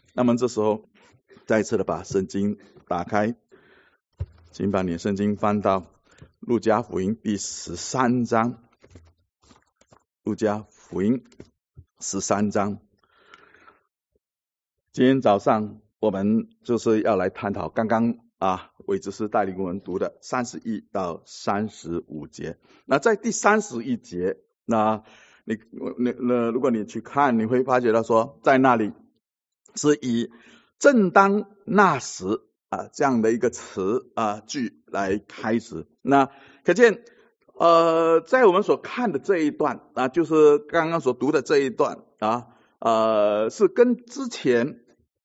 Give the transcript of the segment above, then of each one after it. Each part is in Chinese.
那么这时候再次的把圣经打开，请把你的圣经翻到路加福音第13章。路加福音13章。今天早上我们就是要来探讨刚刚韦执事带领我们读的31到35节。那在第31节，那如果你去看，你会发觉到说，在那里是以正当那时这样的一个词句来开始。那可见在我们所看的这一段就是刚刚所读的这一段是跟之前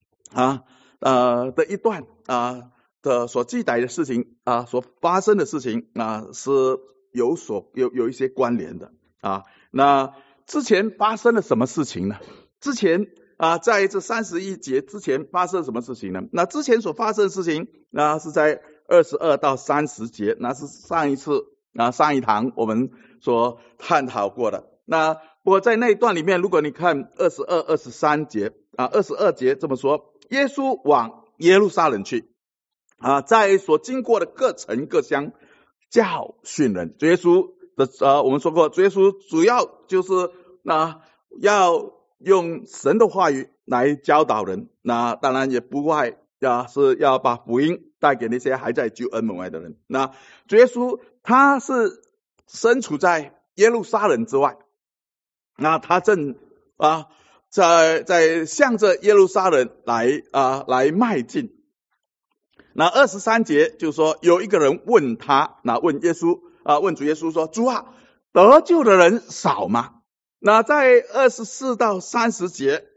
的一段的所记载的事情所发生的事情是有一些关联的那之前发生了什么事情呢？之前在这31节之前发生了什么事情呢？那之前所发生的事情是在22到30节，那是上一堂我们所探讨过的。那不过在那一段里面，如果你看22、23节22节这么说，耶稣往耶路撒冷去在所经过的各城各乡教训人。主耶稣的我们说过，主耶稣主要就是要用神的话语来教导人，那当然也不外是要把福音带给那些还在救恩门外的人。那主耶稣他是身处在耶路撒冷之外，那他正在向着耶路撒冷来迈进。那23节就是说，有一个人问他，问耶稣问主耶稣说，主得救的人少吗？那在24到30节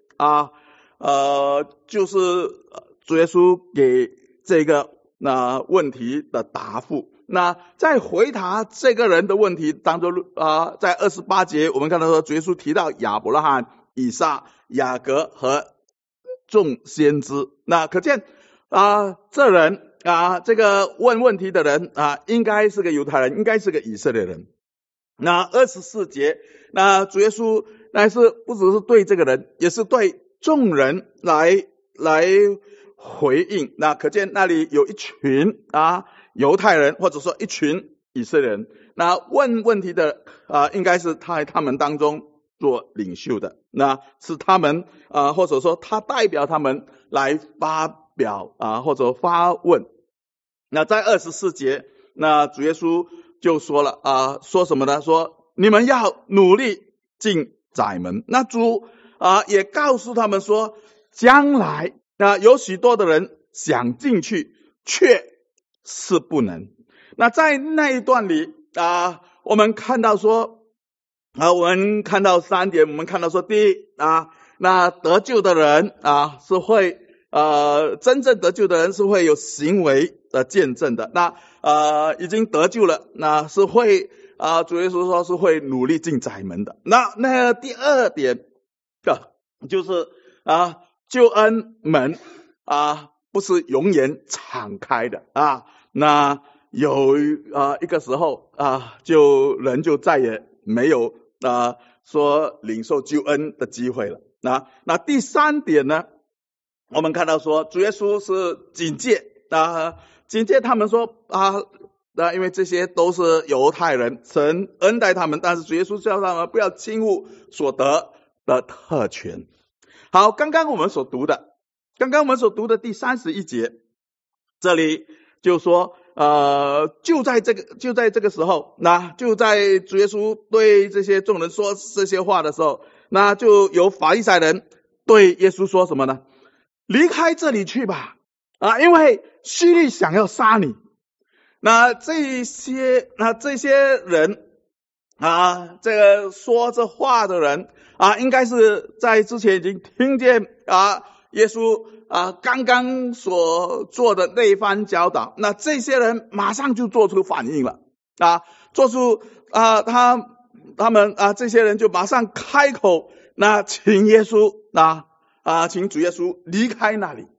就是主耶稣给这个问题的答复。那在回答这个人的问题当中在28节我们看到说，主耶稣提到亚伯拉罕、以撒、雅各和众先知。那可见这人这个问题的人应该是个犹太人，应该是个以色列人。那24节，那主耶稣乃是不只是对这个人，也是对众人来回应。那可见那里有一群犹太人，或者说一群以色列人。那问题的应该是他们当中做领袖的，那是他们或者说他代表他们来发表或者发问。那在24节，那主耶稣就说了说什么呢？说你们要努力进窄门。那主也告诉他们说，将来有许多的人想进去，却是不能。那在那一段里我们看到说我们看到3点，我们看到说，第一那得救的人是会真正得救的人是会有行为的见证的。那已经得救了，那是会主耶稣说是会努力进窄门的。那第二点就是救恩门不是永远敞开的那有一个时候人就再也没有说领受救恩的机会了。那第3点呢，我们看到说主耶稣是警戒他们说因为这些都是犹太人，神恩待他们，但是主耶稣叫他们不要轻忽所得的特权。好，刚刚我们所读的第31节，这里就说就在这个时候，那就在主耶稣对这些众人说这些话的时候，那就有法利赛人对耶稣说什么呢？离开这里去吧因为希律想要杀你。那这些人这个说这话的人应该是在之前已经听见耶稣刚刚所做的那一番教导。那这些人马上就做出反应了做出他们这些人就马上开口，那请耶稣请主耶稣离开那里。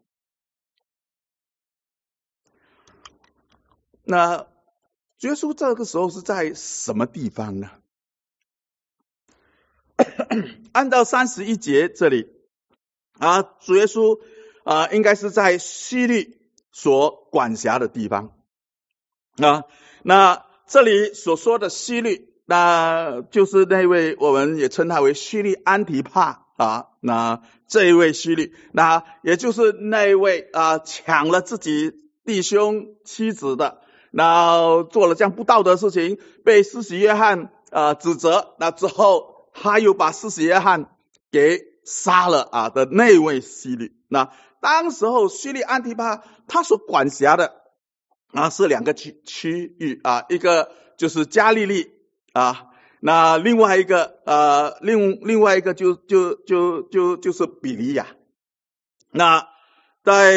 那主耶稣这个时候是在什么地方呢？按照31节这里主耶稣应该是在希律所管辖的地方啊。那这里所说的希律，那就是那位我们也称他为希律安提帕啊。那这一位希律，那也就是那一位抢了自己弟兄妻子的，那做了这样不道德的事情，被施洗约翰指责，那之后他又把施洗约翰给杀了的那位希律。那当时候希律安提帕他所管辖的是两个区域一个就是加利利那另外一个另外一个就是比利亚。那在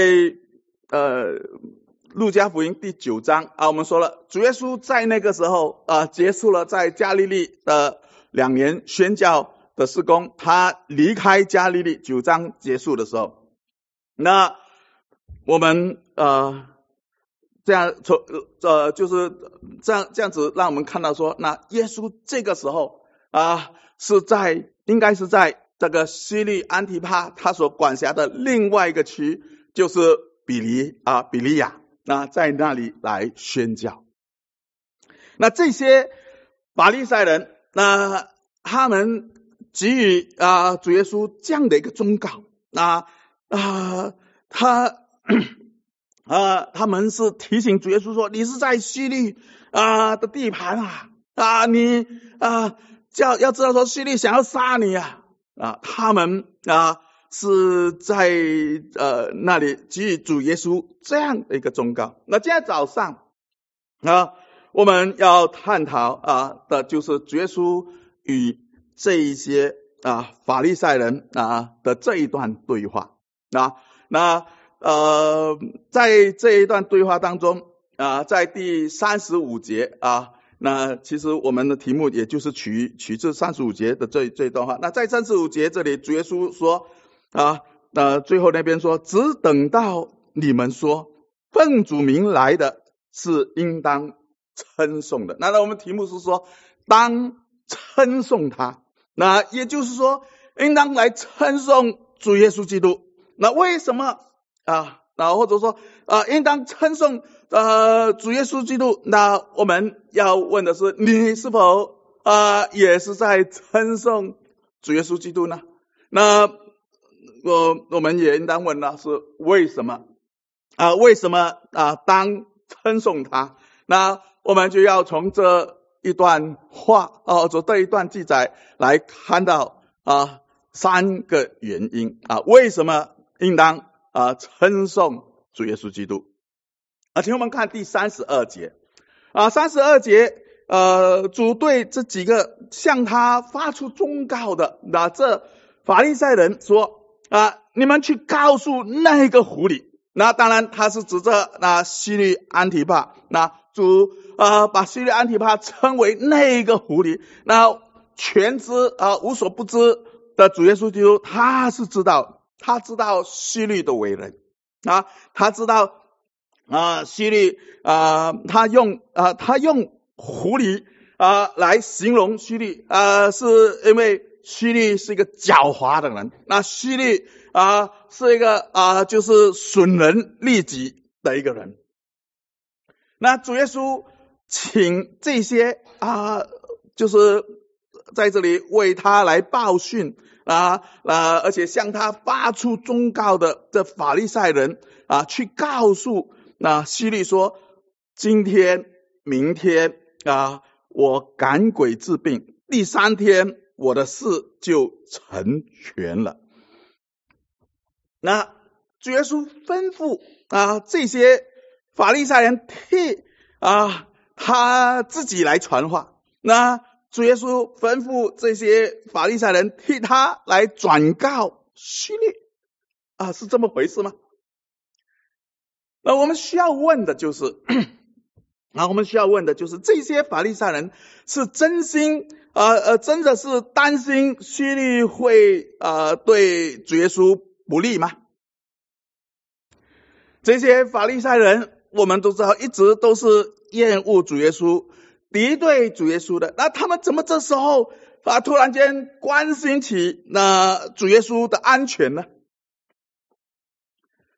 路加福音第9章我们说了，主耶稣在那个时候结束了在加利利的2年宣教的事工，他离开加利利9章结束的时候，那我们这样就是这样子让我们看到说，那耶稣这个时候应该是在这个希律安提帕他所管辖的另外一个区，就是比利亚，那在那里来宣教。那这些法利赛人，那他们给予主耶稣这样的一个忠告，他们是提醒主耶稣说，你是在希律的地盘你要知道说希律想要杀你他们是在那里给予主耶稣这样的一个忠告。那今天早上我们要探讨的就是主耶稣与这一些法利赛人的这一段对话。在这一段对话当中在第35节那其实我们的题目也就是取自35节的这一段话。那在35节这里，主耶稣说最后那边说，只等到你们说奉主名来的是应当称颂的。那我们题目是说当称颂他，那也就是说应当来称颂主耶稣基督。那为什么或者说应当称颂主耶稣基督？那我们要问的是，你是否也是在称颂主耶稣基督呢？那我们也应当问的是为什么为什么当称颂他？那我们就要从这一段话从这一段记载来看到3个原因为什么应当称颂主耶稣基督请我们看第32节32节主对这几个向他发出忠告的这法利赛人说你们去告诉那个狐狸。那当然他是指着希律安提帕，那主把希律安提帕称为那个狐狸。那全知无所不知的主耶稣基督，他知道希律的为人他知道希律他用狐狸来形容希律是因为希律是一个狡猾的人，那希律是一个就是损人利己的一个人。那主耶稣请这些就是在这里为他来报训而且向他发出忠告的这法利赛人去告诉希律说，今天明天我赶鬼治病，第3天我的事就成全了。那主耶稣吩咐这些法利赛人替他自己来传话。那主耶稣吩咐这些法利赛人替他来转告希律是这么回事吗？那我们需要问的就是这些法利赛人是真心真的是担心希律会对主耶稣不利吗？这些法利赛人我们都知道一直都是厌恶主耶稣，敌对主耶稣的。那他们怎么这时候突然间关心起主耶稣的安全呢？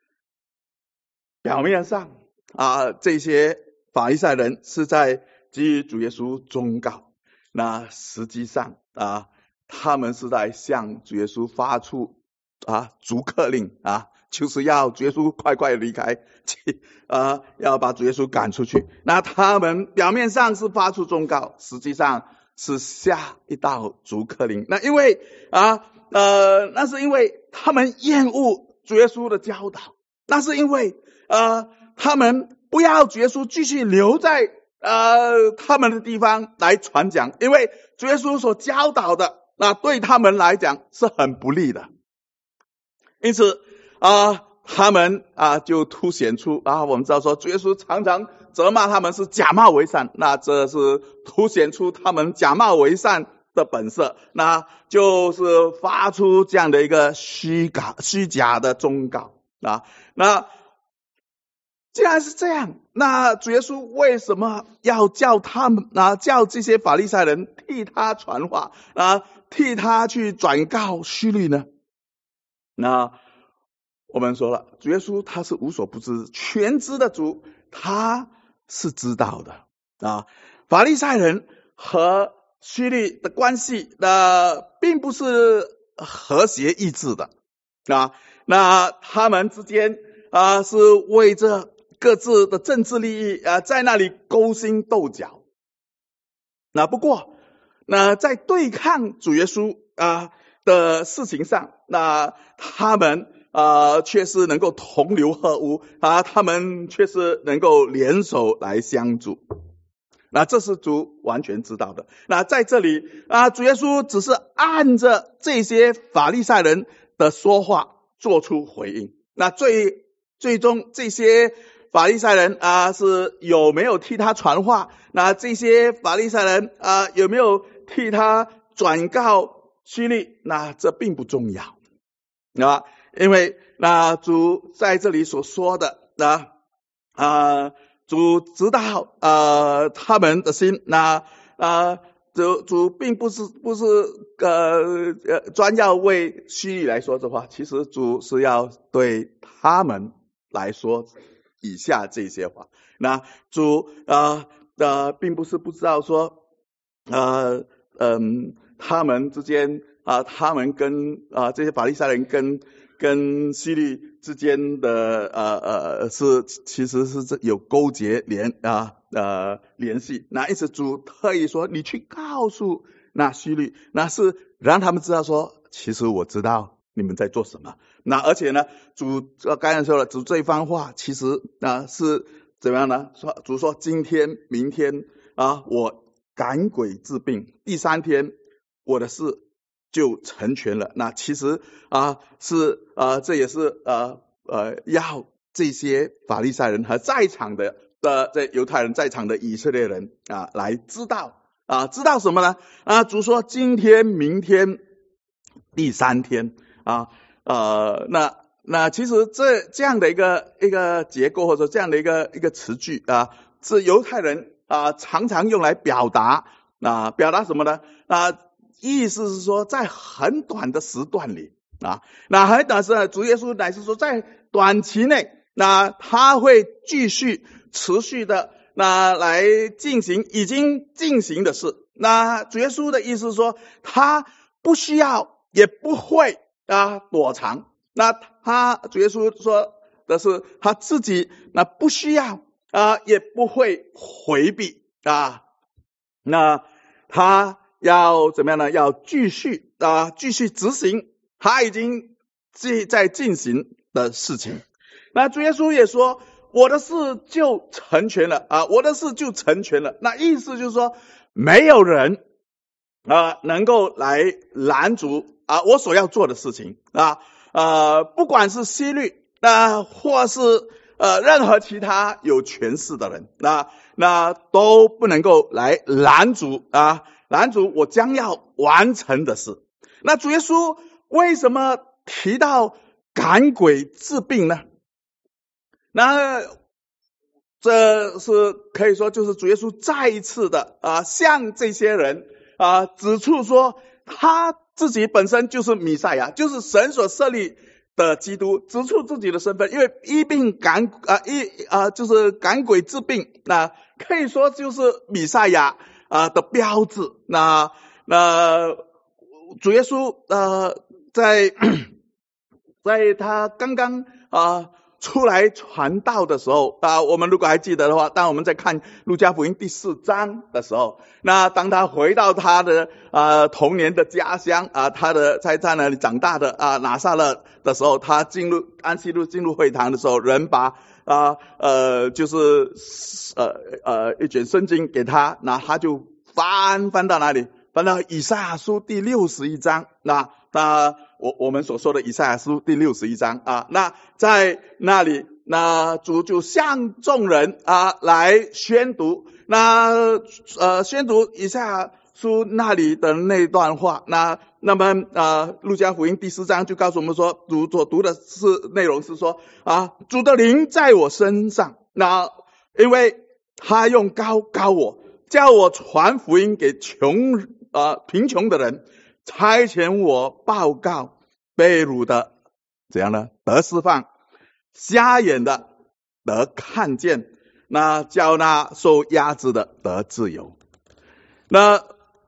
表面上这些法利赛人是在给予主耶稣忠告，那实际上他们是在向主耶稣发出逐客令就是要主耶稣快快离开，要把主耶稣赶出去。那他们表面上是发出忠告，实际上是下一道逐客令。那因为那是因为他们厌恶主耶稣的教导，那是因为他们不要主耶稣继续留在他们的地方来传讲，因为主耶稣所教导的对他们来讲是很不利的。因此他们就凸显出我们知道说主耶稣常常责骂他们是假冒为善，那这是凸显出他们假冒为善的本色，那就是发出这样的一个虚假的忠告那既然是这样，那主耶稣为什么要叫他们叫这些法利赛人替他传话替他去转告虚律呢？那我们说了，主耶稣他是无所不知全知的主，他是知道的法利赛人和虚律的关系并不是和谐一致的那他们之间是为着各自的政治利益在那里勾心斗角。那不过在对抗主耶稣的事情上，那他们却是能够同流合污他们却是能够联手来相助。那这是主完全知道的。那在这里主耶稣只是按着这些法利赛人的说话做出回应。那最终这些法利赛人是有没有替他传话？那这些法利赛人有没有替他转告虚律？那这并不重要因为主在这里所说的主知道他们的心，主并不是专要为虚律来说这话，其实主是要对他们来说以下这些话。那主并不是不知道说他们之间他们跟这些法利赛人跟希律之间的其实是有勾结联系。那因此主特意说你去告诉那希律，那是让他们知道说其实我知道你们在做什么。那而且呢主刚才说了，主这一番话其实是怎么样呢？主说今天明天我赶鬼治病，第三天我的事就成全了。那其实是这也是要这些法利赛人和在场的这犹太人在场的以色列人来知道知道什么呢？主说今天明天第三天那其实这样的一个结构或者这样的一个词句是犹太人常常用来表达什么呢？意思是说在很短的时段里那很短时主耶稣乃是说在短期内那他会继续持续的来进行已经进行的事。那主耶稣的意思是说他不需要也不会躲藏。那主耶稣说的是他自己不需要也不会回避那他要怎么样呢？要继续执行他已经在进行的事情。那主耶稣也说我的事就成全了我的事就成全了。那意思就是说没有人能够来拦阻我所要做的事情不管是希律或是任何其他有权势的人那都不能够来拦阻我将要完成的事。那主耶稣为什么提到赶鬼治病呢？那这是可以说就是主耶稣再一次的向这些人指出说他自己本身就是弥赛亚，就是神所设立的基督，指出自己的身份，因为医病就是赶鬼治病，那可以说就是弥赛亚的标志。那主耶稣在他刚刚出来传道的时候我们如果还记得的话，当我们在看路加福音第4章的时候，那当他回到他的童年的家乡他的在那里长大的拿撒勒的时候，他进入安息日进入会堂的时候，人把就是一卷圣经给他，那他就翻到哪里？翻到以赛亚书第61章。那我们所说的以赛亚书第61章那在那里，那主就向众人来宣读，那宣读以赛亚书那里的那段话。那么路加福音第4章就告诉我们说，主所读的内容是说主的灵在我身上，那因为他用膏我，叫我传福音给贫穷的人，差遣我报告被掳的怎样呢？得释放，瞎眼的得看见，那叫那受压制的得自由。那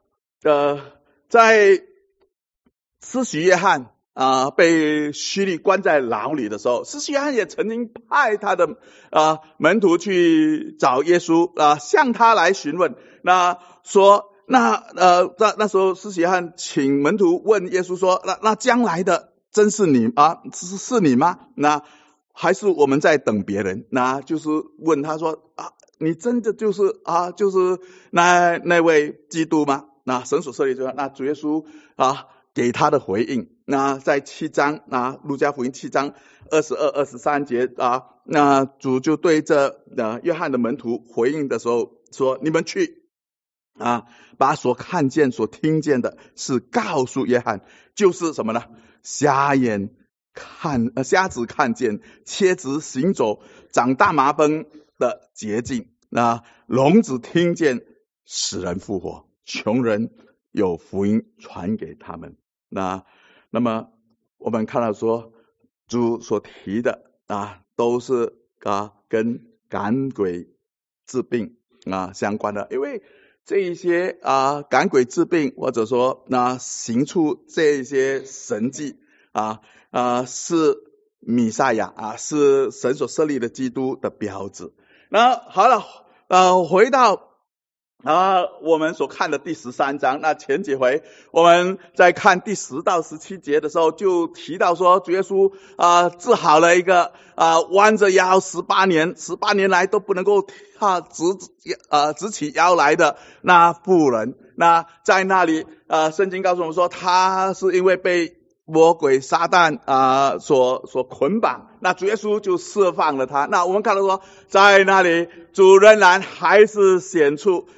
在施洗约翰被虚利关在牢里的时候，施洗约翰也曾经派他的门徒去找耶稣向他来询问，那说那时候施洗约翰请门徒问耶稣说，那将来的真是你是你吗？那还是我们在等别人？那就是问他说你真的就是那位基督吗？那神所设立就那主耶稣给他的回应，那在7章路加福音7章22、23节那主就对着约翰的门徒回应的时候说，你们去把所看见所听见的是告诉约翰，就是什么呢？瞎子看见，瘸子行走，长大麻风的洁净，聋子听见，死人复活，穷人有福音传给他们。那么我们看到说，主所提的都是跟赶鬼治病相关的，因为这一些赶鬼治病，或者说行出这些神迹是弥赛亚是神所设立的基督的标志。那好了回到我们所看的第13章，那前几回我们在看第10到17节的时候，就提到说主耶稣治好了一个弯着腰18年来都不能够直起腰来的那妇人。那在那里圣经告诉我们说，他是因为被魔鬼撒旦所捆绑，那主耶稣就释放了他。那我们看到说，在那里主仍然还是显出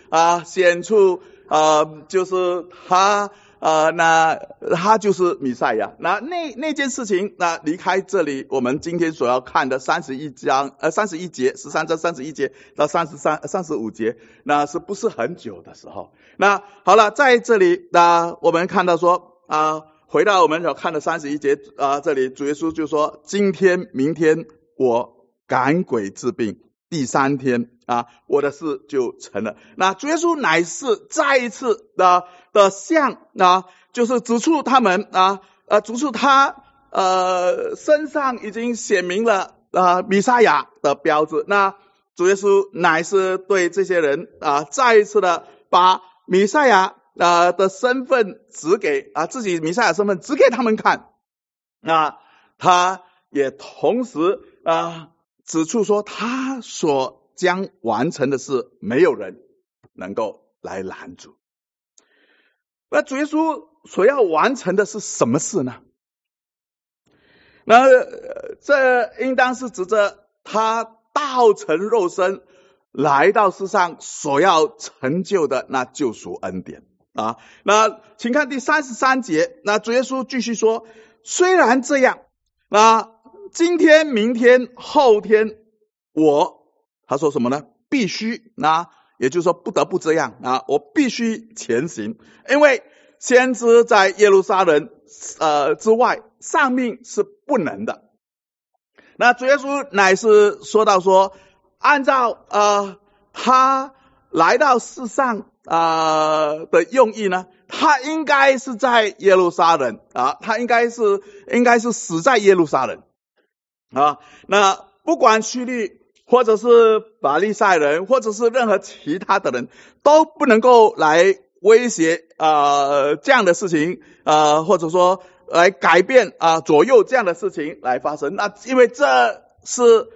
就是他他就是弥赛亚。那件事情离开这里我们今天所要看的31节13章31节到35节，那是不是很久的时候？那好了，在这里我们看到说回到我们所看的31节这里主耶稣就说，今天明天我赶鬼治病，第3天我的事就成了。那主耶稣乃是再一次的向就是指出他们指出他身上已经显明了弥赛亚的标志。那主耶稣乃是对这些人再一次的把弥赛亚的身份指给自己弥赛亚身份指给他们看。他也同时指出说，他所将完成的事没有人能够来拦阻。那主耶稣所要完成的是什么事呢？那这应当是指着他道成肉身来到世上所要成就的那救赎恩典那请看第33节，那主耶稣继续说，虽然这样，今天明天后天他说什么呢？必须也就是说不得不这样我必须前行，因为先知在耶路撒冷之外上命是不能的。那主耶稣乃是说到说，按照他来到世上的用意呢，他应该是在耶路撒冷他应该是死在耶路撒冷那不管希律或者是法利赛人或者是任何其他的人都不能够来威胁这样的事情或者说来改变左右这样的事情来发生。那因为这是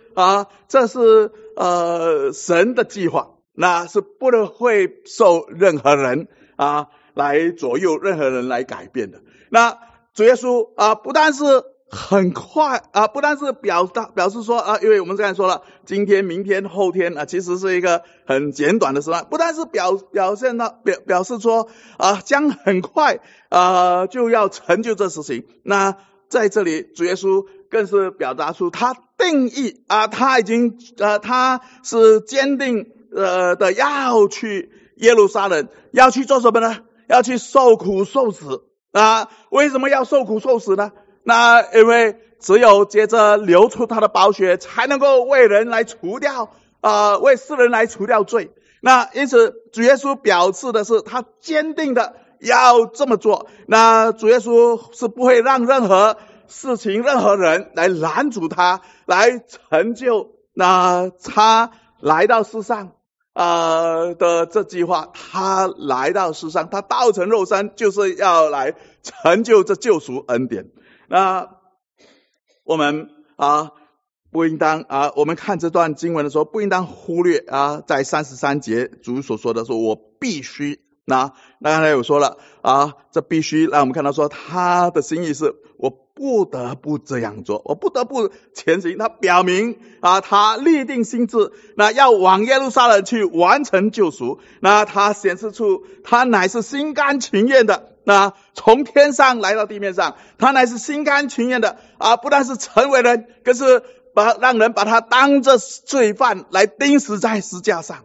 神的计划，那是不能会受任何人来左右，任何人来改变的。那主耶稣不但是很快不但是表示说因为我们刚才说了，今天、明天、后天其实是一个很简短的时段，不但是表示说将很快就要成就这事情。那在这里主耶稣更是表达出他定义他已经他是坚定的要去耶路撒冷，要去做什么呢？要去受苦受死为什么要受苦受死呢？那因为只有接着流出他的宝血，才能够为人来除掉为世人来除掉罪。那因此主耶稣表示的是他坚定的要这么做。那主耶稣是不会让任何事情、任何人来拦阻他来成就他来到世上的这计划。他来到世上，他道成肉身，就是要来成就这救赎恩典。那我们不应当我们看这段经文的时候，不应当忽略在33节主所说的说，我必须那刚才有说了这必须让我们看到说他的心意是我不得不这样做，我不得不前行。他表明他立定心志，那要往耶路撒冷去完成救赎。那他显示出他乃是心甘情愿的，那从天上来到地面上，他乃是心甘情愿的不但是成为人，更是让人把他当作罪犯来钉死在十字架上。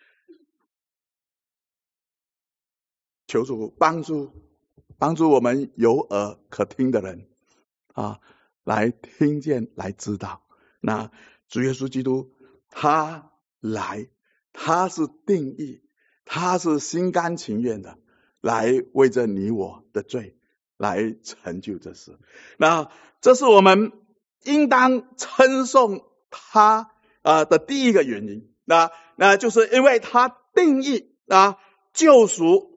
求主帮助我们有耳可听的人来听见，来知道。那主耶稣基督他来，他是定义，他是心甘情愿的来为着你我的罪来成就这事。那这是我们应当称颂他的第一个原因。那就是因为他定义救赎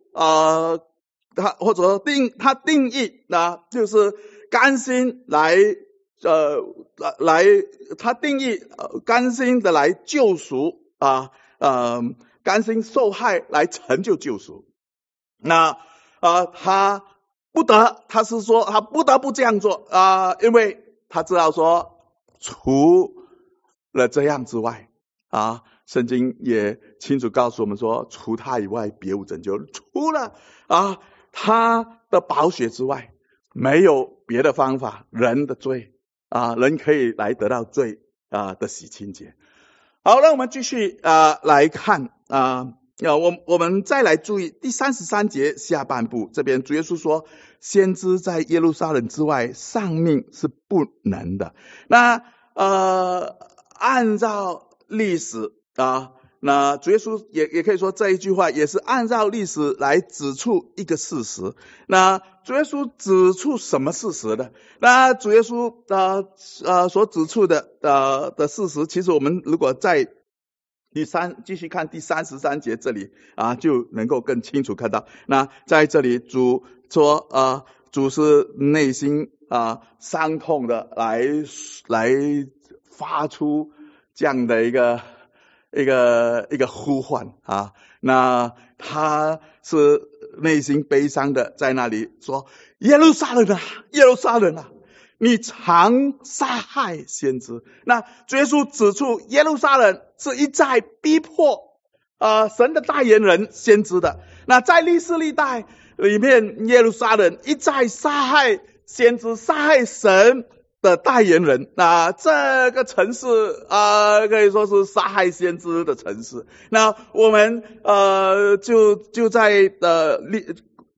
他定义就是甘心来他定义甘心的来救赎甘心受害来成就救赎。那他是说他不得不这样做因为他知道说除了这样之外圣经也清楚告诉我们说，除他以外别无拯救。除了他的宝血之外，没有别的方法，人的罪人可以来得到罪的洗清洁。好，让我们继续来看我们再来注意第33节下半部，这边主耶稣说，先知在耶路撒冷之外丧命是不能的。那按照历史那主耶稣也可以说这一句话也是按照历史来指出一个事实。那主耶稣指出什么事实呢？那主耶稣所指出的事实，其实我们如果在继续看第33节这里就能够更清楚看到。那在这里主说主是内心伤痛的来发出这样的一个呼唤那他是内心悲伤的在那里说，耶路撒冷耶路撒冷你常杀害先知。那主耶稣指出耶路撒冷是一再逼迫神的代言人先知的。那在历史历代里面，耶路撒冷一再杀害先知，杀害神的代言人。那这个城市可以说是杀害先知的城市。那我们就在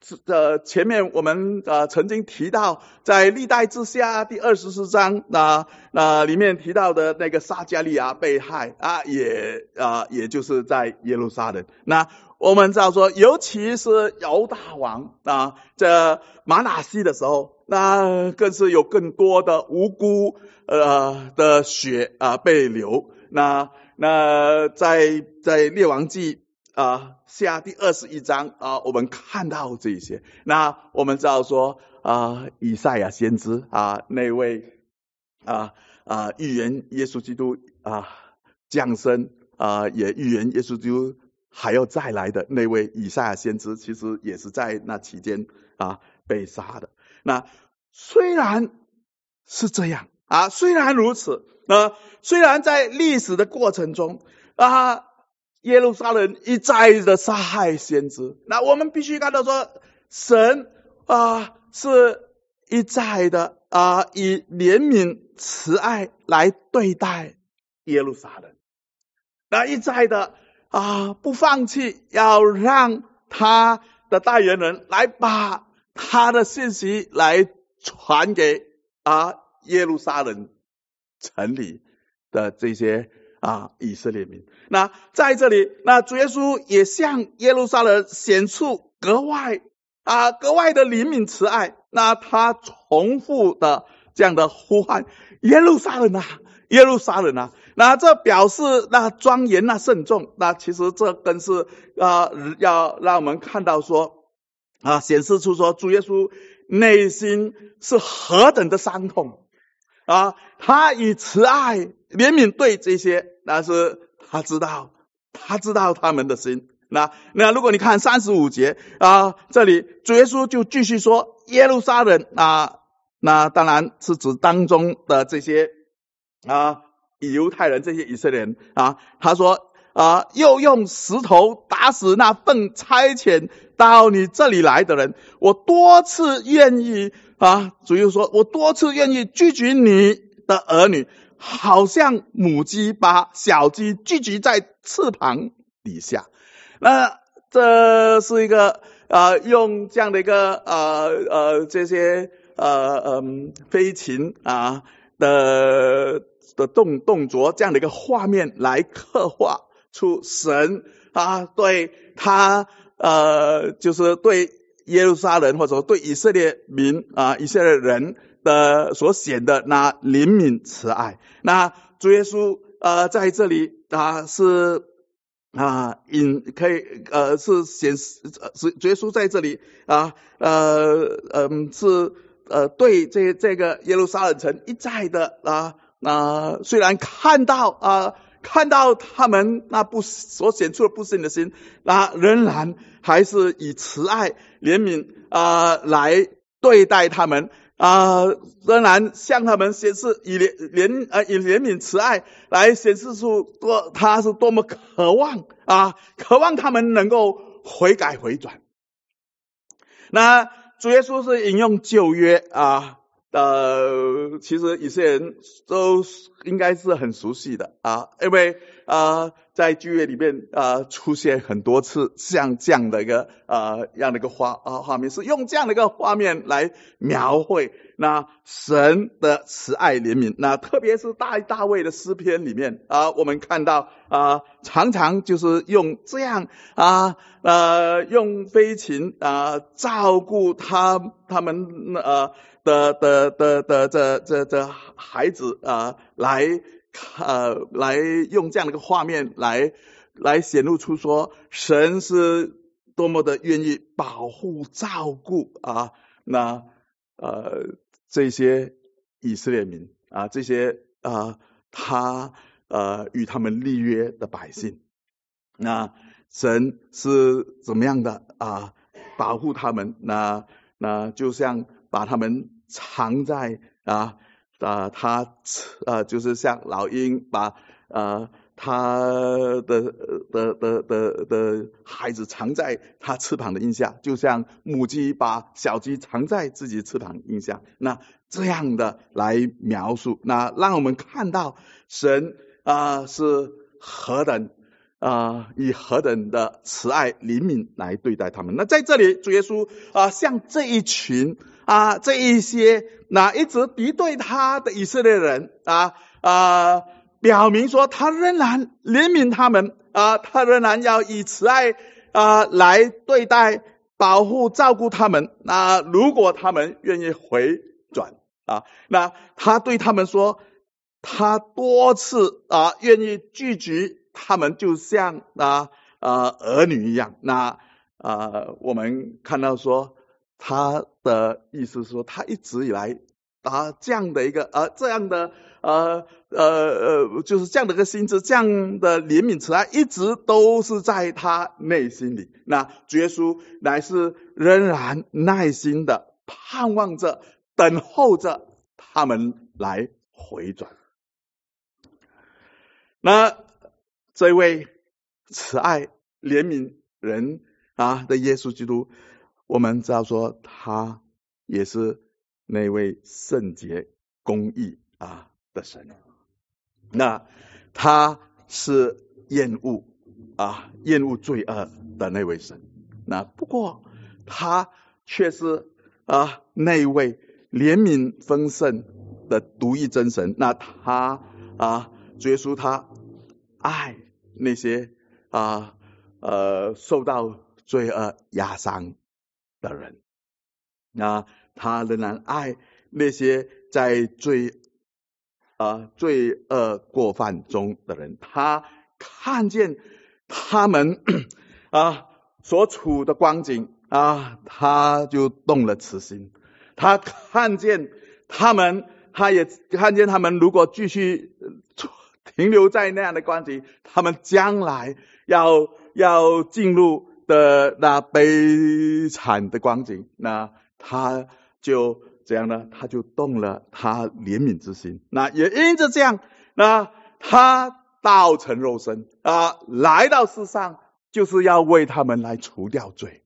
前面我们曾经提到，在历代志下第24章里面提到的那个撒迦利亚被害也就是在耶路撒冷。那我们知道说，尤其是犹大王这马拿西的时候，那更是有更多的无辜的血被流。那在列王记下第21章我们看到这些。那我们知道说以赛亚先知那位预言耶稣基督降生也预言耶稣基督还要再来的那位以赛亚先知，其实也是在那期间被杀的。那虽然是这样虽然如此虽然在历史的过程中耶路撒冷一再的杀害先知，那我们必须看到说，神是一再的以怜悯慈爱来对待耶路撒冷，那一再的不放弃，要让他的代言人来把他的信息来传给耶路撒冷城里的这些以色列民。那在这里，那主耶稣也向耶路撒冷显出格外的怜悯慈爱。那他重复的这样的呼喊：耶路撒冷耶路撒冷那这表示那庄严慎重。那其实这更是要让我们看到说显示出说主耶稣内心是何等的伤痛他以慈爱怜悯对这些，那是他知道他们的心。那如果你看35节这里主耶稣就继续说耶路撒冷那当然是指当中的这些犹太人，这些以色列人他说又用石头打死那奉差遣到你这里来的人。我多次愿意主耶稣说，我多次愿意聚集你的儿女，好像母鸡把小鸡聚集在翅膀底下。那这是一个用这样的一个这些飞禽的动作这样的一个画面来刻画出神对他就是对耶路撒冷或者对以色列民以色列人的所显的那怜悯慈爱。那主耶稣在这里是可以是显示主耶稣在这里是对这个耶路撒冷城一再的虽然看到他们那所显出的不信的心，仍然还是以慈爱怜悯来对待他们仍然向他们显示以怜悯慈爱来显示出他是多么渴望他们能够悔改回转。那主耶稣是引用旧约其实以色列人都应该是很熟悉的因为在旧约里面出现很多次像这样的一个画面，是用这样的一个画面来描绘那神的慈爱怜悯。那特别是大卫的诗篇里面我们看到常常就是用这样用飞禽照顾他们这孩子来用这样的一个画面来显露出说神是多么的愿意保护照顾这些以色列民这些他与他们立约的百姓。那神是怎么样的保护他们？那就像把他们藏在他就是像老鹰把他的孩子藏在他翅膀的荫下，就像母鸡把小鸡藏在自己翅膀荫下。那这样的来描述，那让我们看到神是何等以何等的慈爱怜悯来对待他们。那在这里主耶稣向这一群这一些一直敌对他的以色列人表明说他仍然怜悯他们他仍然要以慈爱来对待保护照顾他们如果他们愿意回转那他对他们说他多次愿意拒绝他们，就像儿女一样。那我们看到说他的意思是说他一直以来这样的一个就是这样的一个心智，这样的怜悯慈爱一直都是在他内心里。那主耶稣乃是仍然耐心的盼望着等候着他们来回转。那这位慈爱怜悯人的耶稣基督，我们知道说他也是那位圣洁公义的神。那他是厌恶罪恶的那位神。那不过他却是那位怜悯丰盛的独一真神。那他主耶稣他爱那些受到罪恶压伤的人。那他仍然爱那些在罪恶过犯中的人。他看见他们所处的光景他就动了慈心。他看见他们，他也看见他们如果继续停留在那样的光景，他们将来要进入的那悲惨的光景。那他就怎样呢？他就动了他怜悯之心。那也因着这样，那他道成肉身来到世上，就是要为他们来除掉罪。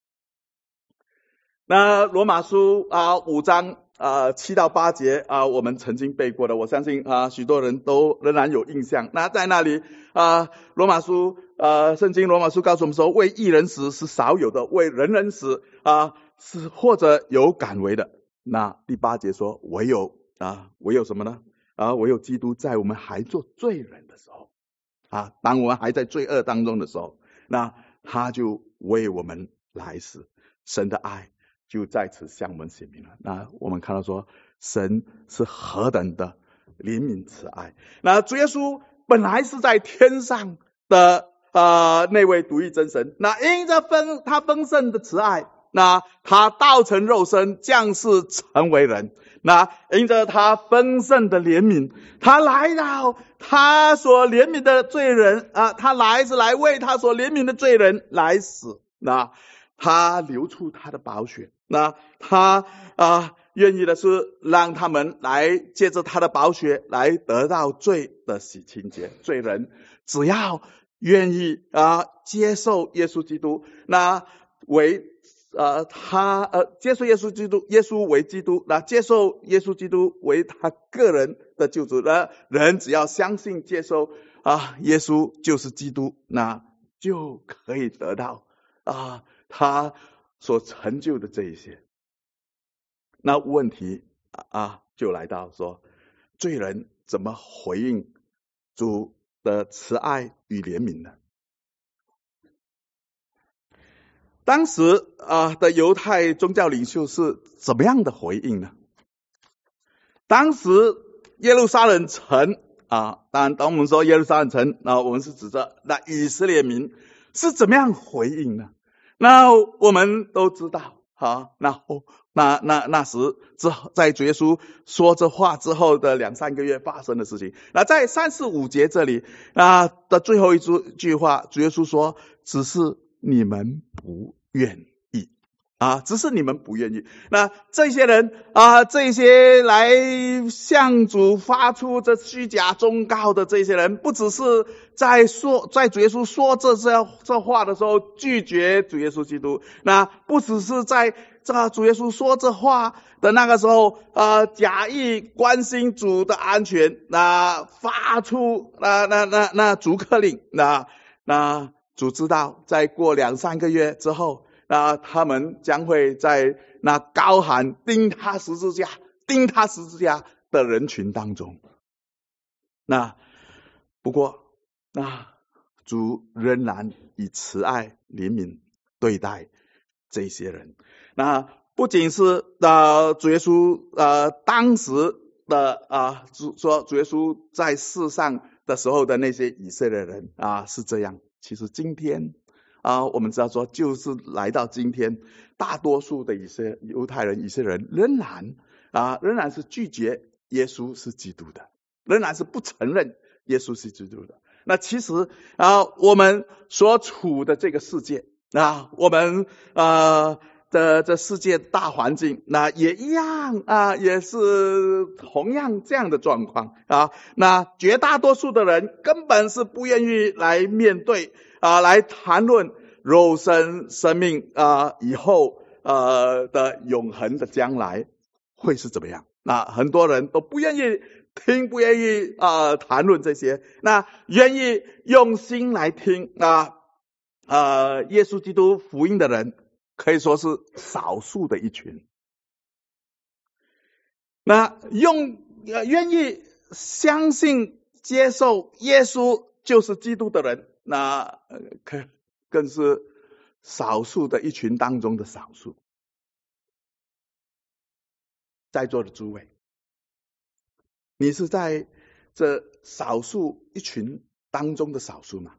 那罗马书5章7到8节我们曾经背过的，我相信许多人都仍然有印象。那在那里罗马书圣经罗马书告诉我们说，为义人死是少有的，为人人死是或者有敢为的。那第8节说，唯有什么呢？唯有基督在我们还做罪人的时候当我们还在罪恶当中的时候，那他就为我们来死。神的爱就在此向我们显明了。那我们看到说，神是何等的怜悯慈爱。那主耶稣本来是在天上的那位独一真神，那因着他丰盛的慈爱，那他道成肉身，降世成为人。那因着他丰盛的怜悯，他来到他所怜悯的罪人他是来为他所怜悯的罪人来死。那他流出他的宝血，那他愿意的是让他们来借着他的宝血来得到罪的洗清洁。罪人只要愿意接受耶稣基督，那为接受耶稣为基督，那接受耶稣基督为他个人的救主。那人只要相信接受耶稣就是基督，那就可以得到他所成就的这一些。那问题就来到说，罪人怎么回应主的慈爱与怜悯呢？当时的犹太宗教领袖是怎么样的回应呢？当时耶路撒冷城当然当我们说耶路撒冷城我们是指着那以色列民是怎么样回应呢？那我们都知道那时在主耶稣说这话之后的2-3个月发生的事情。那在3、4、5节这里的最后一句话，主耶稣说，只是你们不愿意只是你们不愿意。那这些人这些来向主发出这虚假忠告的这些人，不只是在主耶稣说这话的时候拒绝主耶稣基督，那不只是在主耶稣说这话的那个时候假意关心主的安全，那发出那逐客令，那那主知道再过2-3个月之后，那他们将会在那高喊钉他十字架钉他十字架的人群当中。那不过那主仍然以慈爱怜悯对待这些人。那不仅是主耶稣当时的说主耶稣在世上的时候的那些以色列人是这样，其实今天我们知道说，就是来到今天，大多数的犹太人以色列人仍然是拒绝耶稣是基督的，仍然是不承认耶稣是基督的。那其实我们所处的这个世界我们这世界大环境那也一样也是同样这样的状况那绝大多数的人根本是不愿意来面对来谈论肉身生命以后的永恒的将来会是怎么样。那很多人都不愿意听，不愿意谈论这些，那愿意用心来听耶稣基督福音的人可以说是少数的一群。那愿意相信接受耶稣就是基督的人，那更是少数的一群当中的少数。在座的诸位，你是在这少数一群当中的少数吗？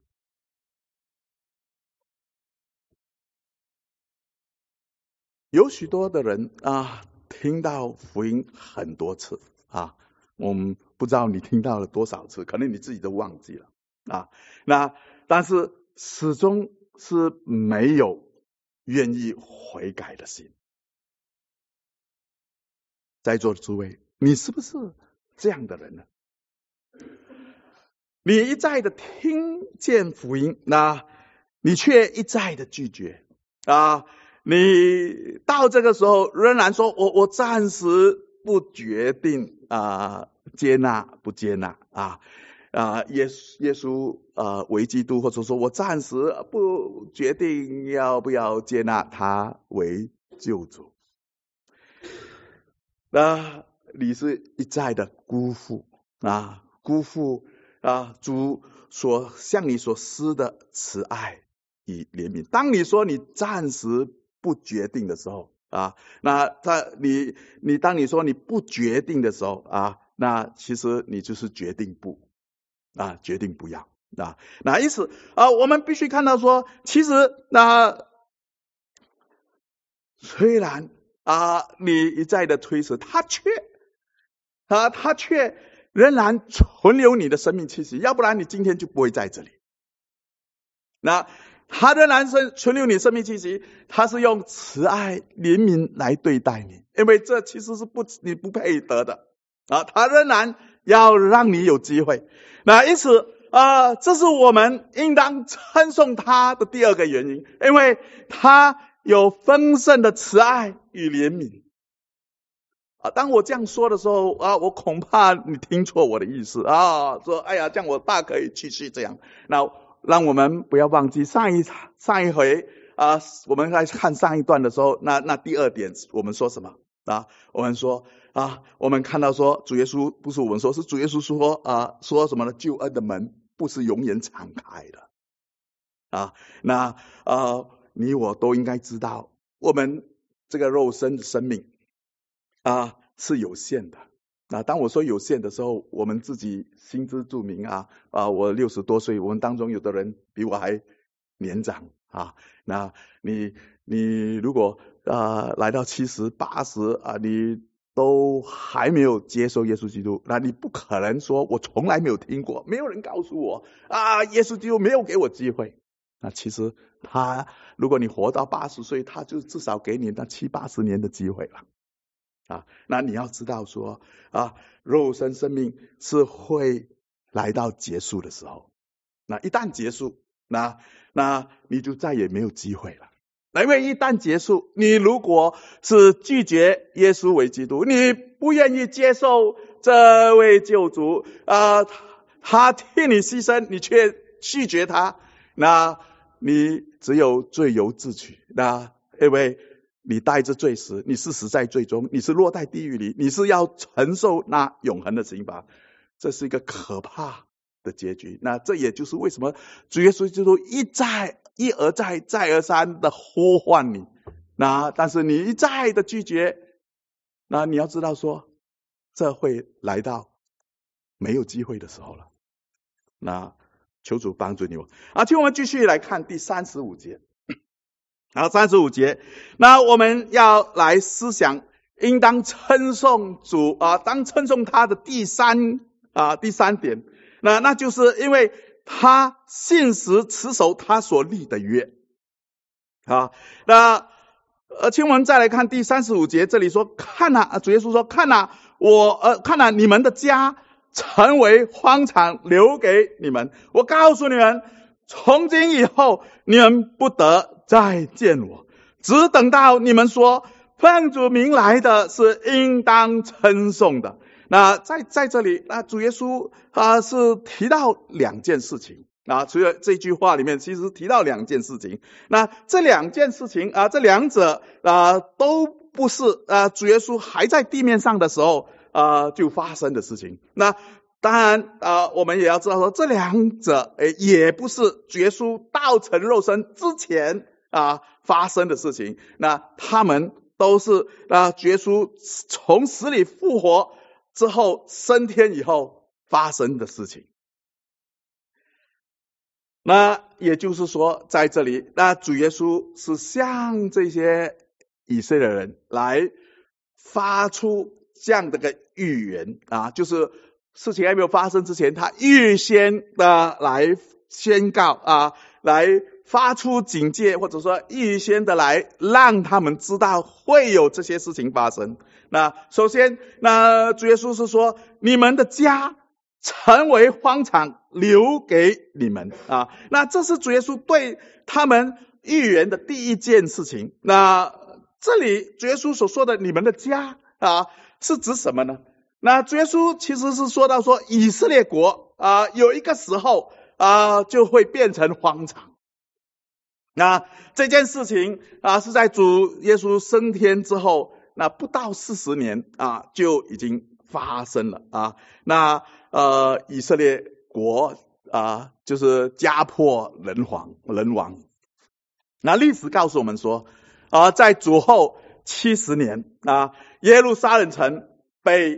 有许多的人听到福音很多次我们不知道你听到了多少次，可能你自己都忘记了那但是始终是没有愿意悔改的心。在座的诸位，你是不是这样的人呢？你一再的听见福音，那你却一再的拒绝你到这个时候仍然说我暂时不决定接纳不接纳耶稣为基督，或者说我暂时不决定要不要接纳他为救主。你是一再的辜负主所向你所施的慈爱与怜悯。当你说你暂时不决定的时候当你说你不决定的时候那其实你就是决定不要那因此我们必须看到说，其实虽然你一再的推辞，他却仍然存留你的生命气息，要不然你今天就不会在这里。那他仍然是存留你生命气息，他是用慈爱怜悯来对待你，因为这其实是你不配得的他仍然要让你有机会。那因此这是我们应当称颂他的第二个原因，因为他有丰盛的慈爱与怜悯当我这样说的时候我恐怕你听错我的意思说哎呀，这样我大可以继续这样。那让我们不要忘记上一回我们来看上一段的时候，那第二点我们说什么我们说我们看到说主耶稣，不是我们说，是主耶稣说什么呢？救恩的门不是永远敞开的那你我都应该知道，我们这个肉身的生命是有限的。当我说有限的时候，我们自己心知肚明我60多岁，我们当中有的人比我还年长那你如果来到70、80你都还没有接受耶稣基督，那你不可能说我从来没有听过，没有人告诉我耶稣基督没有给我机会。那其实如果你活到80岁，他就至少给你那70、80年的机会了那你要知道说肉身生命是会来到结束的时候，那一旦结束，那你就再也没有机会了。因为一旦结束，你如果是拒绝耶稣为基督，你不愿意接受这位救主他替你牺牲，你却拒绝他， 那你只有罪由自取。那因为你带着罪死，你是死在罪中，你是落在地狱里，你是要承受那永恒的刑罚，这是一个可怕的结局。那这也就是为什么主耶稣基督一而再再而三的呼唤你，那但是你一再的拒绝，那你要知道说，这会来到没有机会的时候了。那求主帮助你我。请我们继续来看第35节。35节，那我们要来思想应当称颂主当称颂他的第三点，那就是因为他信实持守他所立的约。那请我们再来看第35节，这里说看主耶稣说看你们的家成为荒场，留给你们。我告诉你们，从今以后你们不得再见我，只等到你们说奉主名来的是应当称颂的。那在这里，那主耶稣是提到两件事情。除了这句话里面其实提到两件事情，那这两件事情这两者都不是主耶稣还在地面上的时候就发生的事情。那当然我们也要知道说，这两者也不是主耶稣道成肉身之前发生的事情。那他们都是主耶稣从死里复活之后升天以后发生的事情。那也就是说，在这里，那主耶稣是向这些以色列人来发出这样的个预言就是事情还没有发生之前，他预先的来宣告来发出警戒，或者说预先的来让他们知道会有这些事情发生。那首先，那主耶稣是说，你们的家成为荒场，留给你们那这是主耶稣对他们预言的第一件事情。那这里主耶稣所说的你们的家是指什么呢？那主耶稣其实是说到说，以色列国有一个时候就会变成荒场。那这件事情是在主耶稣升天之后，那不到40年就已经发生了那以色列国就是家破人亡。那历史告诉我们说在主后70年耶路撒冷城被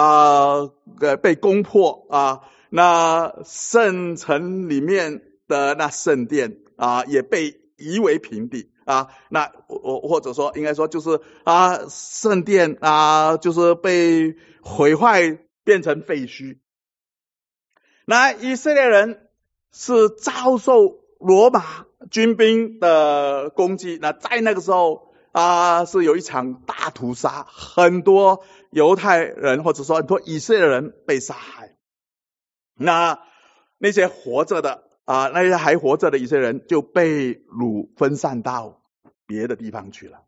攻破那圣城里面的那圣殿也被夷为平地那或者说应该说就是圣殿就是被毁坏变成废墟。那以色列人是遭受罗马军兵的攻击，那在那个时候是有一场大屠杀，很多犹太人或者说很多以色列人被杀害。那些活着的那些还活着的以色列人就被掳分散到别的地方去了。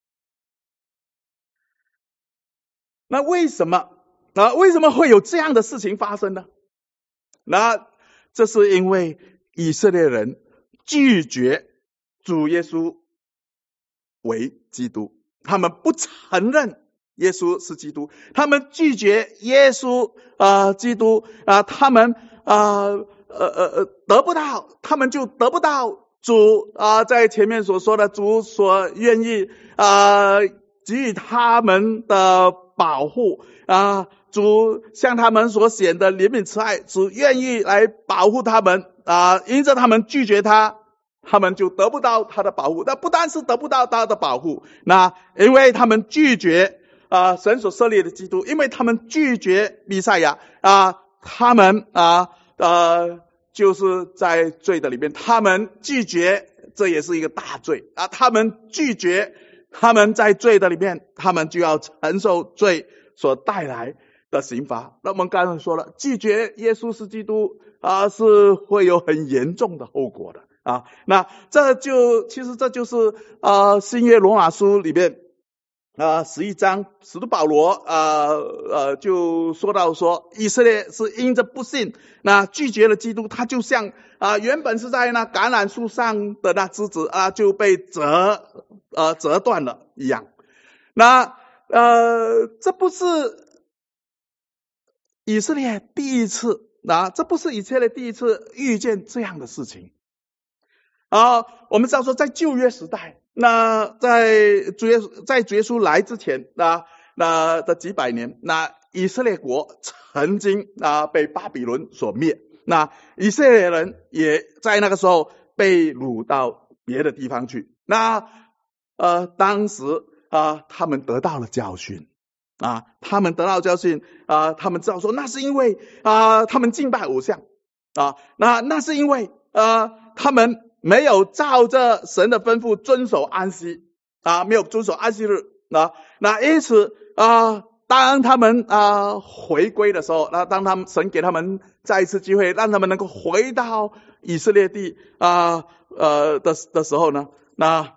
那为什么会有这样的事情发生呢？那这是因为以色列人拒绝主耶稣为基督，他们不承认耶稣是基督，他们拒绝耶稣基督他们得不到，他们就得不到主在前面所说的主所愿意给予他们的保护主向他们所显的怜悯慈爱，主愿意来保护他们因着他们拒绝他们就得不到他的保护。那不单是得不到他的保护，那因为他们拒绝神所设立的基督，因为他们拒绝弥赛亚他们就是在罪的里面，他们拒绝，这也是一个大罪他们拒绝，他们在罪的里面，他们就要承受罪所带来的刑罚。那我们刚才说了，拒绝耶稣是基督是会有很严重的后果的那其实这就是新约罗马书里面 11章，使徒保罗就说到说，以色列是因着不信，那拒绝了基督，他就像原本是在那橄榄树上的那枝子就被折断了一样。那这不是以色列第一次，这不是以色列第一次遇见这样的事情。我们知道说，在旧约时代，那在主耶稣来之前，那的几百年，那以色列国曾经被巴比伦所灭，那以色列人也在那个时候被掳到别的地方去。那当时他们得到了教训，他们知道说，那是因为他们敬拜偶像，那是因为他们没有照着神的吩咐遵守安息，没有遵守安息日，那因此当他们回归的时候，当他们神给他们再一次机会，让他们能够回到以色列地的时候呢，那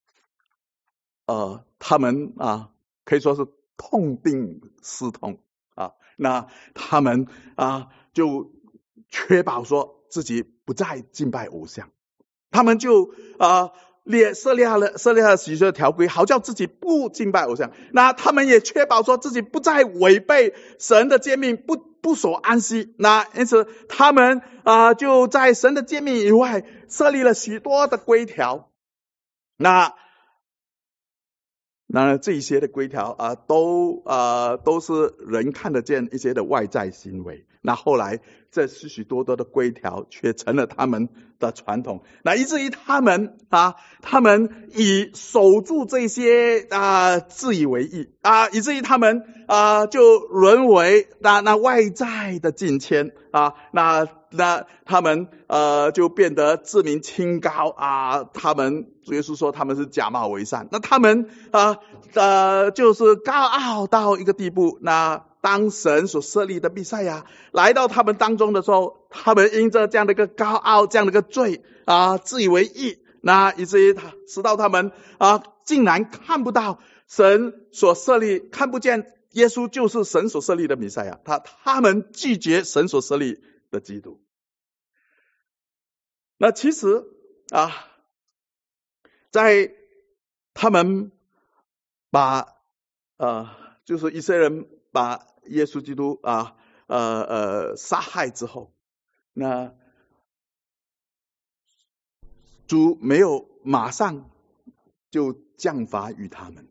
他们可以说是痛定思痛，那他们就确保说自己不再敬拜偶像，他们就设立了许多条规，好叫自己不敬拜偶像。那他们也确保说自己不再违背神的诫命，不守安息。那因此他们就在神的诫命以外设立了许多的规条。那这一些的规条都是人看得见一些的外在行为。那后来这许多的规条却成了他们的传统，那以至于他们以守住这些自以为意以至于他们就沦为那外在的敬虔那他们就变得自命清高他们主耶稣说他们是假冒为善，那他们就是高傲到一个地步。那当神所设立的弥赛亚来到他们当中的时候，他们因着这样的一个高傲，这样的一个罪自以为义，那以至于使到他们竟然看不到神所设立，看不见耶稣就是神所设立的弥赛亚，他们拒绝神所设立的基督。那其实在他们把就是以色列人把耶稣基督杀害之后，那主没有马上就降罚于他们，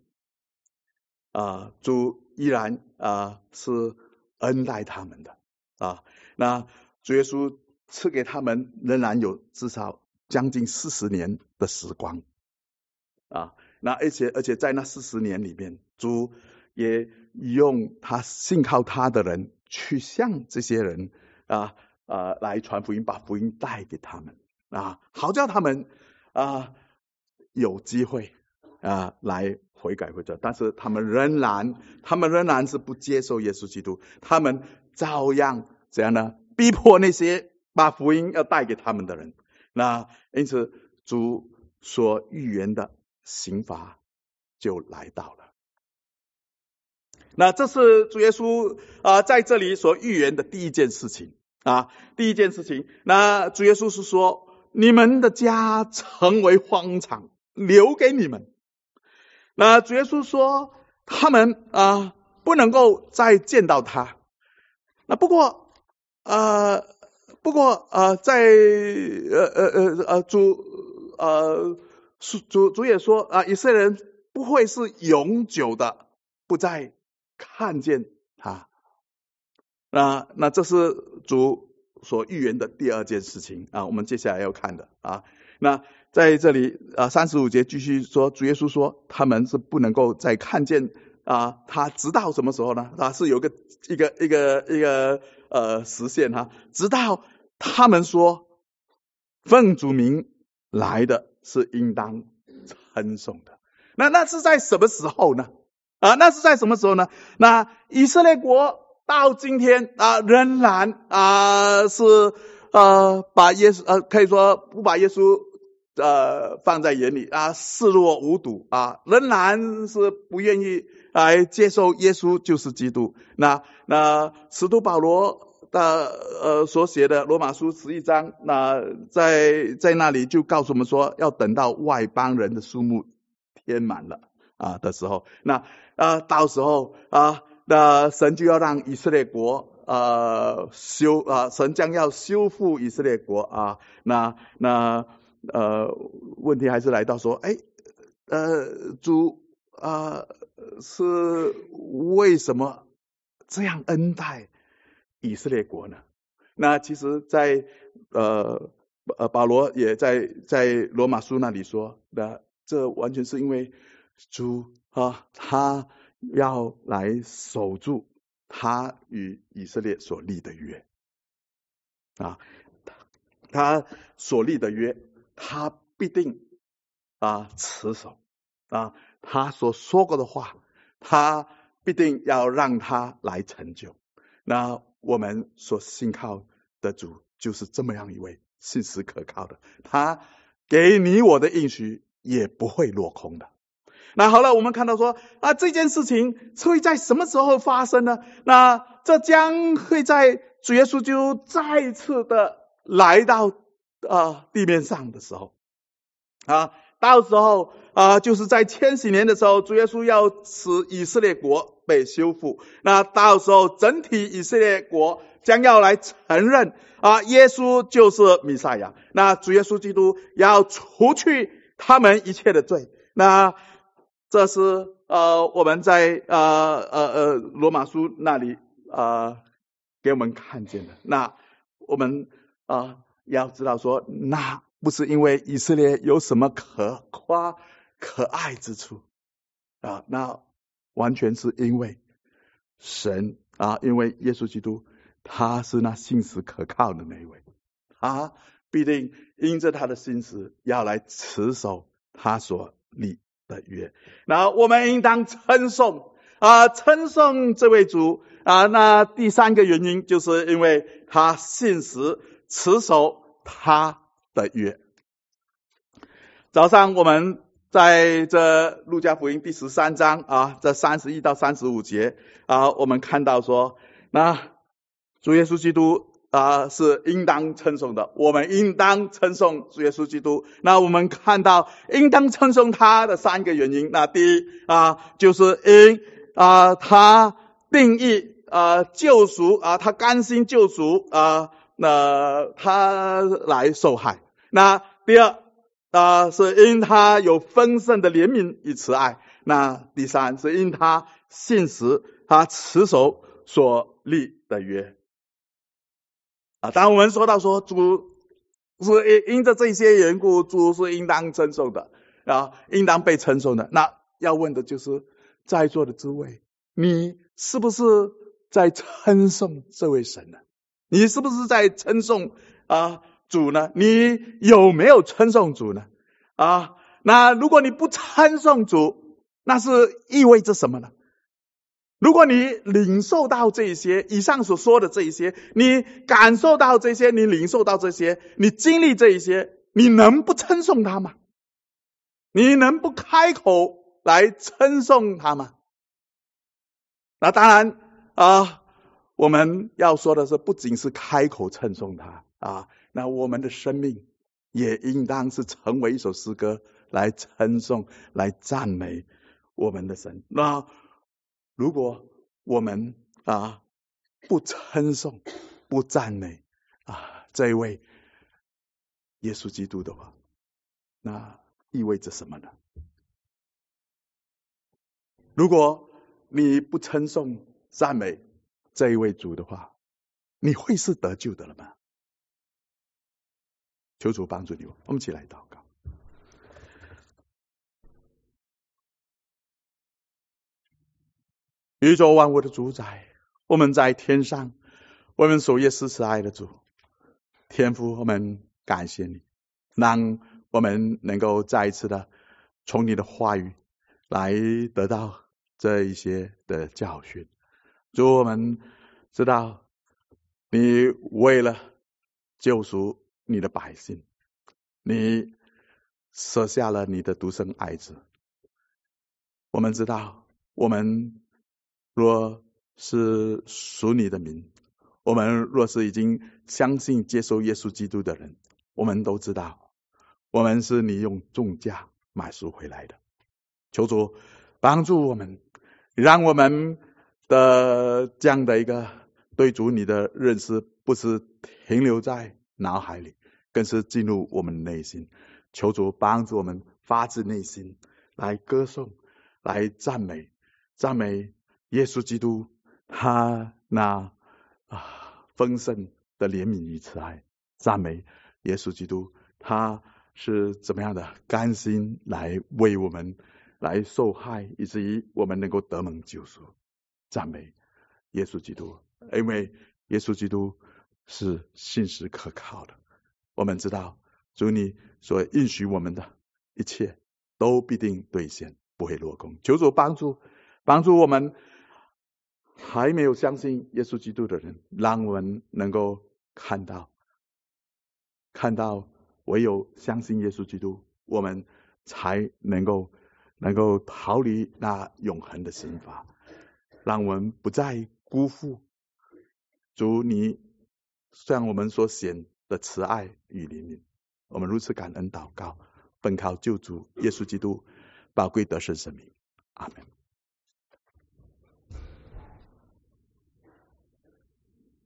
主依然是恩待他们的那主耶稣赐给他们仍然有至少将近40年的时光那而且在那40年里面，主也用他信靠他的人去向这些人来传福音，把福音带给他们好叫他们有机会来悔改悔罪，但是他们仍然是不接受耶稣基督，他们照样怎样呢？逼迫那些把福音要带给他们的人。那因此主所预言的刑罚就来到了。那这是主耶稣在这里所预言的第一件事情第一件事情，那主耶稣是说，你们的家成为荒场，留给你们。那主耶稣说他们不能够再见到他。那不过在主也说以色列人不会是永久的不再看见他。那这是主所预言的第二件事情我们接下来要看的那在这里35节继续说，主耶稣说他们是不能够再看见他直到什么时候呢？是有一个时限直到他们说奉主名来的是应当称颂的。那是在什么时候呢？那是在什么时候呢？那以色列国到今天仍然是把耶稣可以说不把耶稣放在眼里啊，视若无睹啊，仍然是不愿意来接受耶稣就是基督。那使徒保罗的所写的罗马书11章，那在那里就告诉我们说，要等到外邦人的数目填满了的时候，那到时候那神就要让以色列国神将要修复以色列国问题还是来到说，主是为什么这样恩待以色列国呢？那其实在保罗也在罗马书那里说，那这完全是因为主他要来守住他与以色列所立的约他所立的约，他必定持守他所说过的话，他必定要让他来成就。那我们所信靠的主就是这么样一位信实可靠的，他给你我的应许也不会落空的。那好了，我们看到说这件事情会在什么时候发生呢？那这将会在主耶稣就再次的来到地面上的时候到时候就是在千禧年的时候，主耶稣要使以色列国被修复。那到时候整体以色列国将要来承认耶稣就是弥赛亚，那主耶稣基督要除去他们一切的罪。那这是我们在罗马书那里给我们看见的。那我们要知道说，那不是因为以色列有什么可夸可爱之处那完全是因为神因为耶稣基督他是那信实可靠的那一位，他必定因着他的信实要来持守他所立的约。然后我们应当称颂这位主那第三个原因就是因为他信实持守他的约。早上我们在这路加福音第13章这31到35节我们看到说，那主耶稣基督是应当称颂的，我们应当称颂主耶稣基督。那我们看到应当称颂他的三个原因。那第一就是因他定义救赎他甘心救赎那他来受害。那第二是因他有丰盛的怜悯与慈爱。那第三是因他信实，他持守所立的约当我们说到说主是因着这些缘故，主是应当称颂的应当被称颂的。那要问的就是在座的诸位，你是不是在称颂这位神呢？你是不是在称颂主呢？你有没有称颂主呢？那如果你不称颂主，那是意味着什么呢？如果你领受到这些以上所说的这一些，你感受到这些，你领受到这些，你经历这一些，你能不称颂他吗？你能不开口来称颂他吗？那当然我们要说的是，不仅是开口称颂他那我们的生命也应当是成为一首诗歌来称颂来赞美我们的神。那如果我们不称颂不赞美这一位耶稣基督的话，那意味着什么呢？如果你不称颂赞美这一位主的话，你会是得救的了吗？求主帮助你，我们一起来祷告。宇宙万物的主宰，我们在天上，我们守夜施慈爱的主天父，我们感谢你，让我们能够再一次的从你的话语来得到这一些的教训。主，我们知道你为了救赎你的百姓，你舍下了你的独生爱子。我们知道，我们若是属你的名，我们若是已经相信接受耶稣基督的人，我们都知道，我们是你用重价买赎回来的。求主帮助我们，让我们的这样的一个对主你的认识，不是停留在脑海里，更是进入我们内心。求主帮助我们发自内心来歌颂，来赞美耶稣基督，他那丰盛的怜悯与慈爱。赞美耶稣基督，他是怎么样的甘心来为我们来受害，以至于我们能够得蒙救赎。赞美耶稣基督，因为耶稣基督是信实可靠的。我们知道主你所应许我们的一切都必定兑现，不会落空。求主帮助我们还没有相信耶稣基督的人，让我们能够看到唯有相信耶稣基督，我们才能够逃离那永恒的刑罚，让我们不再辜负主你向我们所显的慈爱与怜悯。我们如此感恩祷告，奉靠救主耶稣基督宝贵得胜生命，阿们。